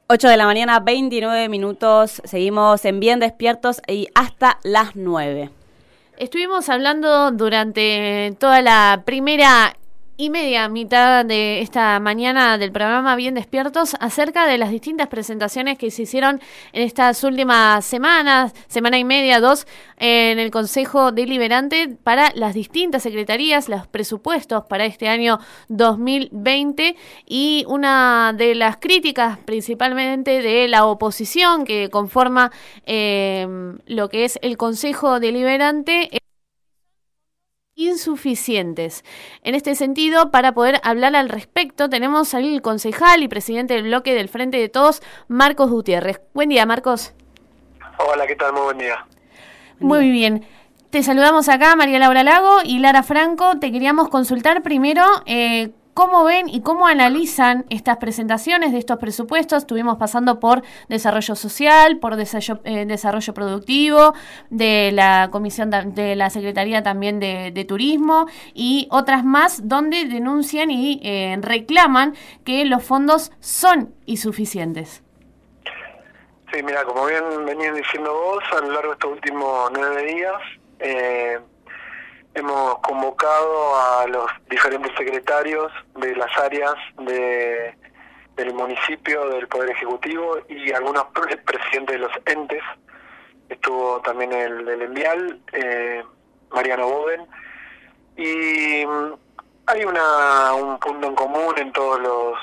8 de la mañana, 29 minutos. Seguimos en Bien Despiertos y hasta las 9. Estuvimos hablando durante toda la primera y media mitad de esta mañana del programa Bien Despiertos acerca de las distintas presentaciones que se hicieron en estas últimas semanas, semana y media, 2, en el Consejo Deliberante para las distintas secretarías, los presupuestos para este año 2020, y una de las críticas principalmente de la oposición que conforma lo que es el Consejo Deliberante insuficientes. En este sentido, para poder hablar al respecto, tenemos al concejal y presidente del bloque del Frente de Todos, Marcos Gutiérrez. Buen día, Marcos. Hola, ¿qué tal? Muy buen día. Muy bien. Te saludamos acá, María Laura Lago y Lara Franco. Te queríamos consultar primero cómo ven y cómo analizan estas presentaciones de estos presupuestos. Estuvimos pasando por desarrollo social, por desarrollo productivo, de la comisión de la Secretaría también de Turismo y otras más, donde denuncian y reclaman que los fondos son insuficientes. Sí, mira, como bien venías diciendo vos, a lo largo de estos últimos 9 días, hemos convocado a los diferentes secretarios de las áreas del municipio, del Poder Ejecutivo y algunos presidentes de los entes. Estuvo también el del Envial, Mariano Boden, y hay un punto en común en todos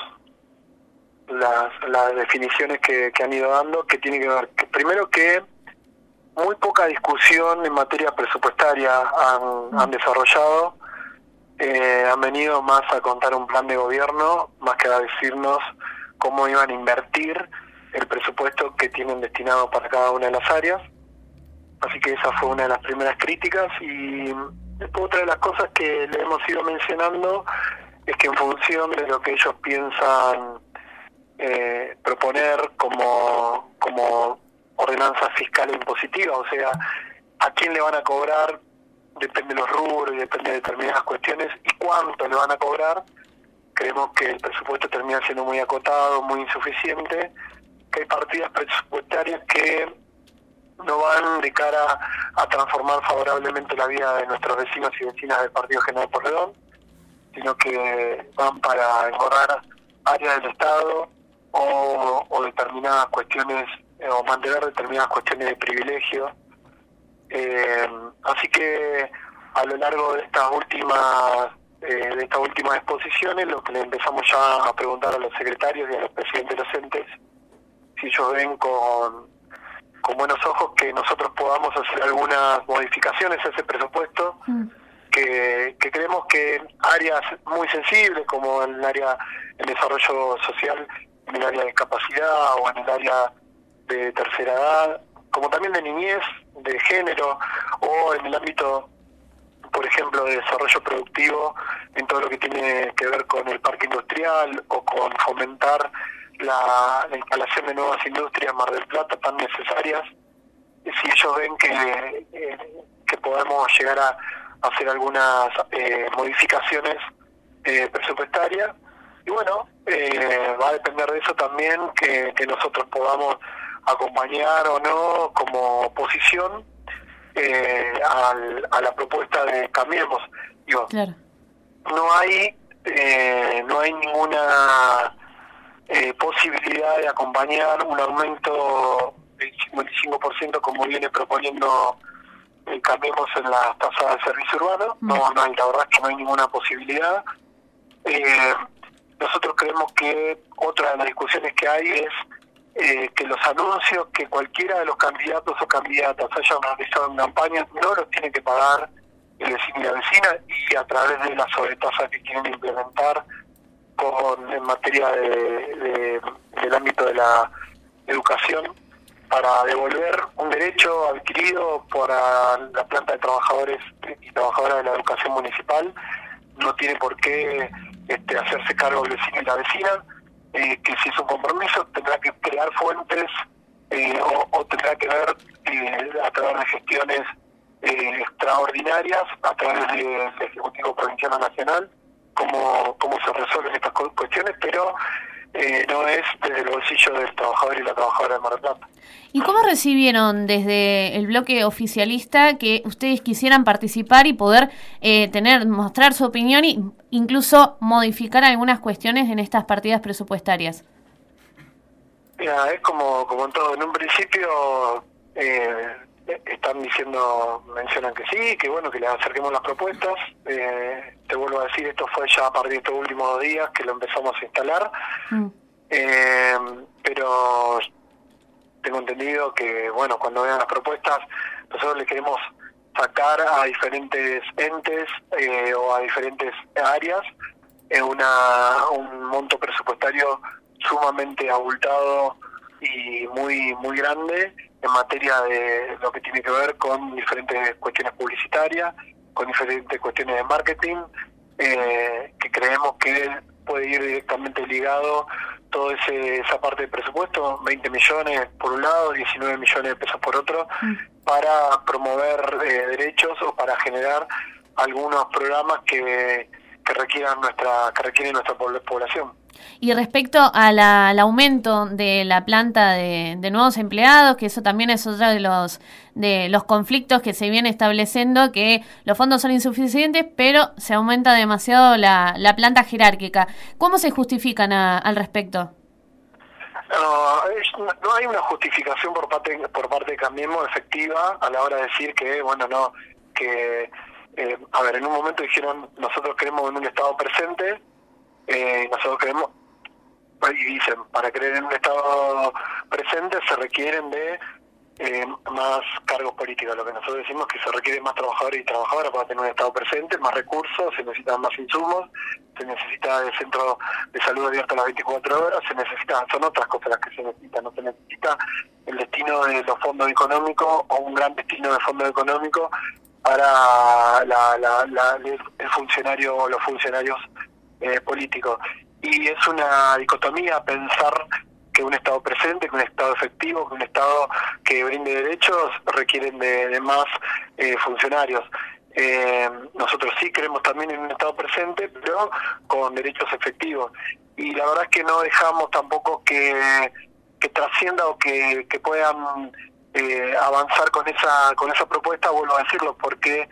las definiciones que han ido dando, que tiene que ver, primero, que muy poca discusión en materia presupuestaria han desarrollado. Han venido más a contar un plan de gobierno, más que a decirnos cómo iban a invertir el presupuesto que tienen destinado para cada una de las áreas. Así que esa fue una de las primeras críticas. Y después, otra de las cosas que le hemos ido mencionando es que en función de lo que ellos piensan proponer como ordenanza fiscal e impositiva, o sea, a quién le van a cobrar, depende de los rubros y depende de determinadas cuestiones, y cuánto le van a cobrar. Creemos que el presupuesto termina siendo muy acotado, muy insuficiente, que hay partidas presupuestarias que no van de cara a transformar favorablemente la vida de nuestros vecinos y vecinas del Partido General Pueyrredón, sino que van para engordar áreas del Estado o determinadas cuestiones, o mantener determinadas cuestiones de privilegio. Así que a lo largo de estas últimas exposiciones, lo que le empezamos ya a preguntar a los secretarios y a los presidentes de los entes, si ellos ven con buenos ojos que nosotros podamos hacer algunas modificaciones a ese presupuesto, que creemos que áreas muy sensibles, como en el área del desarrollo social, en el área de discapacidad o en el área de tercera edad, como también de niñez, de género, o en el ámbito, por ejemplo, de desarrollo productivo, en todo lo que tiene que ver con el parque industrial o con fomentar la instalación de nuevas industrias en Mar del Plata tan necesarias. Si ellos ven que podemos llegar a hacer algunas modificaciones presupuestarias, y bueno, va a depender de eso también que nosotros podamos acompañar o no como oposición a la propuesta de Cambiemos. Digo, claro. No hay ninguna posibilidad de acompañar un aumento del 55% como viene proponiendo Cambiemos en las tasas de servicio urbano. No hay, la verdad es que no hay ninguna posibilidad. Nosotros creemos que otra de las discusiones que hay es que los anuncios que cualquiera de los candidatos o candidatas hayan realizado en campaña no los tiene que pagar el vecino y la vecina, y a través de la sobretasa que quieren implementar en materia del ámbito de la educación, para devolver un derecho adquirido por la planta de trabajadores y trabajadoras de la educación municipal. No tiene por qué hacerse cargo el vecino y la vecina, que si es un compromiso tendrá que crear fuentes o tendrá que ver a través de gestiones extraordinarias, a través del Ejecutivo Provincial o Nacional, cómo se resuelven estas cuestiones, pero no es desde el bolsillo del trabajador y la trabajadora de Mar del Plata. ¿Y cómo recibieron desde el bloque oficialista que ustedes quisieran participar y poder mostrar su opinión e incluso modificar algunas cuestiones en estas partidas presupuestarias? Mira, es como en todo. En un principio están mencionan que sí, que bueno, que les acerquemos las propuestas. Te vuelvo a decir, esto fue ya a partir de estos últimos 2 días que lo empezamos a instalar. Pero tengo entendido que, bueno, cuando vean las propuestas, nosotros le queremos sacar a diferentes entes o a diferentes áreas un monto presupuestario sumamente abultado y muy grande en materia de lo que tiene que ver con diferentes cuestiones publicitarias, con diferentes cuestiones de marketing, que creemos que puede ir directamente ligado toda esa parte del presupuesto, 20 millones por un lado, 19 millones de pesos por otro, para promover derechos o para generar algunos programas que requieren nuestra población. Y respecto al aumento de la planta de nuevos empleados, que eso también es otro de los conflictos que se viene estableciendo, que los fondos son insuficientes, pero se aumenta demasiado la planta jerárquica. ¿Cómo se justifican al respecto? No hay una justificación por parte de Cambiemos efectiva a la hora de decir que, a ver, en un momento dijeron, nosotros queremos en un Estado presente, nosotros queremos, y dicen, para creer en un Estado presente se requieren de más cargos políticos. Lo que nosotros decimos es que se requiere más trabajadores y trabajadoras para tener un Estado presente, más recursos, se necesitan más insumos, se necesita el centro de salud abierto a las 24 horas, son otras cosas las que se necesitan, no se necesita el destino de los fondos económicos o un gran destino de fondos económicos para el funcionario o los funcionarios políticos. Y es una dicotomía pensar que un Estado presente, que un Estado efectivo, que un Estado que brinde derechos requieren de más funcionarios. Nosotros sí creemos también en un Estado presente, pero con derechos efectivos. Y la verdad es que no dejamos tampoco que trascienda o que puedan avanzar con esa propuesta, vuelvo a decirlo, porque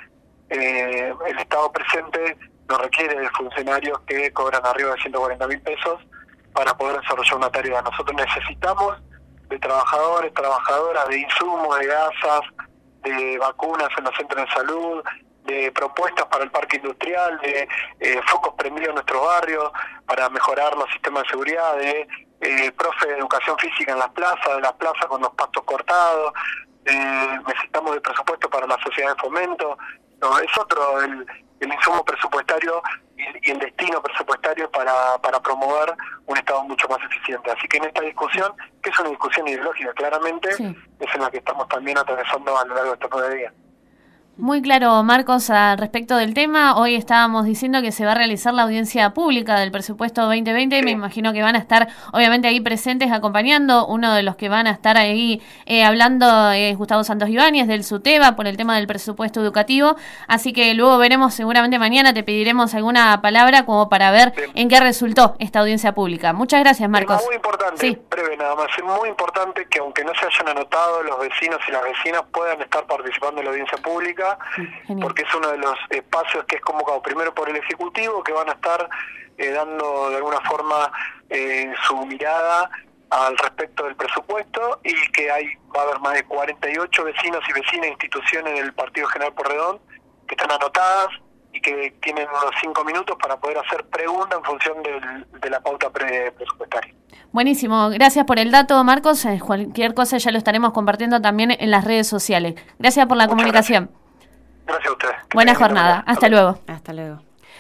el Estado presente no requiere de funcionarios que cobran arriba de 140.000 pesos para poder desarrollar una tarea. Nosotros necesitamos de trabajadores, trabajadoras, de insumos, de gasas, de vacunas en los centros de salud, de propuestas para el parque industrial, de focos prendidos en nuestros barrios para mejorar los sistemas de seguridad, de profe de educación física en las plazas con los pastos cortados. Necesitamos de presupuesto para la sociedad de fomento. No, es otro el insumo presupuestario y el destino presupuestario para promover un Estado mucho más eficiente. Así que en esta discusión, que es una discusión ideológica claramente, sí, es en la que estamos también atravesando a lo largo de estos 9 días. Muy claro, Marcos, al respecto del tema. Hoy estábamos diciendo que se va a realizar la audiencia pública del presupuesto 2020. Sí. Me imagino que van a estar, obviamente, ahí presentes acompañando. Uno de los que van a estar ahí hablando es Gustavo Santos Ibáñez del SUTEBA por el tema del presupuesto educativo. Así que luego veremos, seguramente mañana te pediremos alguna palabra como para ver en qué resultó esta audiencia pública. Muchas gracias, Marcos. Es muy importante, sí, breve nada más. Es muy importante que aunque no se hayan anotado, los vecinos y las vecinas puedan estar participando en la audiencia pública. Porque es uno de los espacios que es convocado primero por el Ejecutivo, que van a estar dando de alguna forma su mirada al respecto del presupuesto, y que va a haber más de 48 vecinos y vecinas, instituciones del Partido General Pueyrredón que están anotadas y que tienen unos 5 minutos para poder hacer preguntas en función de la pauta presupuestaria. Buenísimo, gracias por el dato, Marcos. Cualquier cosa ya lo estaremos compartiendo también en las redes sociales. Gracias por la comunicación. Gracias a ustedes. Buena jornada. Hasta luego. Hasta luego.